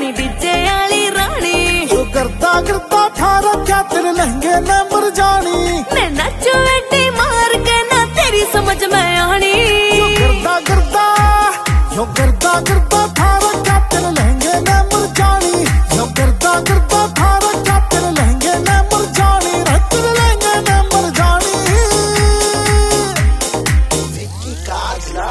नी DJ आली रानी। जो करता करता ठारा क्या तेरे लहंगे न मर जानी। मैं नचू एडी मार के ना तेरी समझ में आनी। जो करता करता ठारा क्या तेरे लहंगे न मर जानी। जो करता ठारा क्या तेरे लहंगे न मर जानी। तेरे लहंगे न मर जानी। विक्की काजला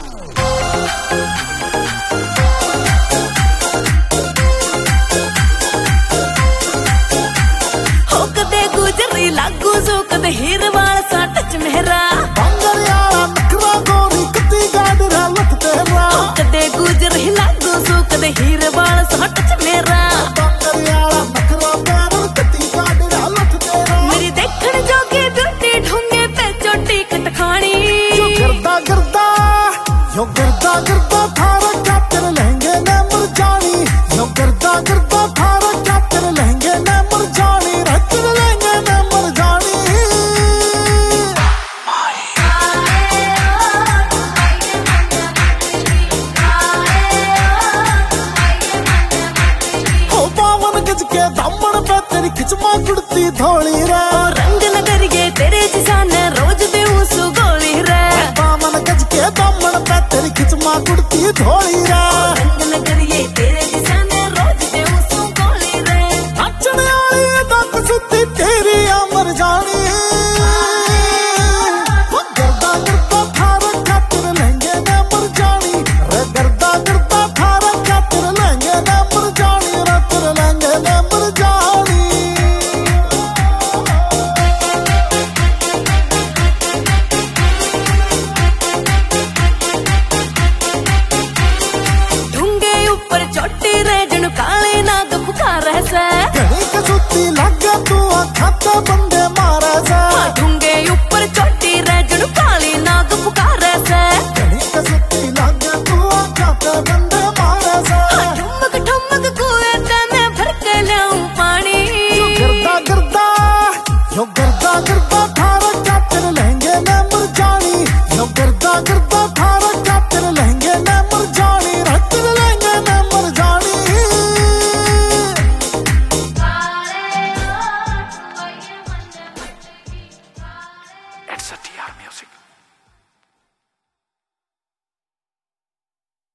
हो कदे गुजरी लागू सो कदे हीर वाल सा टच मेरा। बंगरियाला नखरा गोरी कती गाडरा लख तेरा। हो कदे गुजरी लागू सो कदे हीर वाल सा टच मेरा। बंगरियाला नखरा पैर कती गाडरा लख तेरा। मेरी देखण जोगी ब्यूटी ढूंगे पे चोटी कट खानी। जो करता थारा क्या तेरे लहंगे न मर जानी। जो करता थारा क्या तेरे लहंगे न मर जानी। तेरे लहंगे न मर जानी। हो 52 गज के दामन पे तेरी खिचमा कुड़ती थोड़ी रे। रंग नगरिए तेरे जिसाने रोज देऊ सुगोली रे। 52 गज के दामन पे तेरी खिचमा कुड़ती थोड़ी रे। रंग नगरिए तेरे जिसाने रोज देऊ सुगोली रे। नाचने वाली दक सुती तेरी अमर जानी। गर्दा गर्दा थारा क्या तेरे लहंगे न मर जानी। रे गर्दा थारा क्या तेरे लहंगे न मर जानी। रे तेरे लहंगे न मर जानी। ढूंगे ऊपर चोटी रे जनु काले नाग पुकार है से। घनी कसूती लागे तू आखा तो बंदे